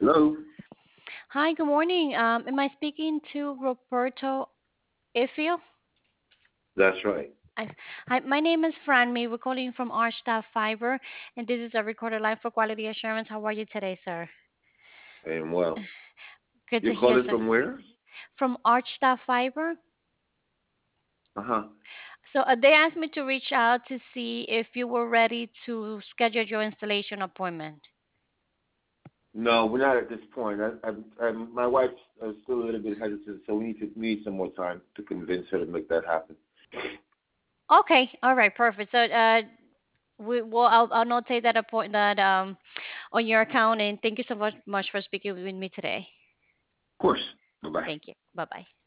Hello. Hi, good morning. Am I speaking to Roberto Ifil? That's right. I, Hi, my name is Franmy. We're calling from Archstaff Fiber, and this is a recorded line for quality assurance. How are you today, sir? And well, Good to you're hear, calling sir. from where? From Archstaff Fiber. Uh huh. So they asked me to reach out to see if you were ready to schedule your installation appointment. No, we're not at this point. My wife's still a little bit hesitant, so we need some more time to convince her to make that happen. Okay, all right, perfect. So I'll notate that appoint that on your account, and thank you so much for speaking with me today. Of course. Bye bye. Thank you. Bye bye.